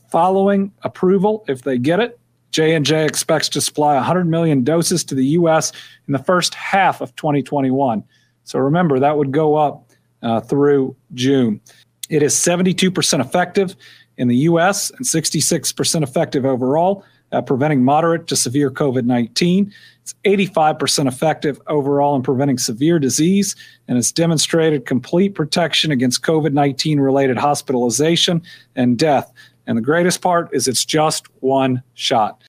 Following approval, if they get it, J&J expects to supply 100 million doses to the U.S. in the first half of 2021. So remember, that would go up through June. It is 72% effective in the U.S. and 66% effective overall at preventing moderate to severe COVID-19. It's 85% effective overall in preventing severe disease, and it's demonstrated complete protection against COVID-19 related hospitalization and death. And the greatest part is it's just one shot.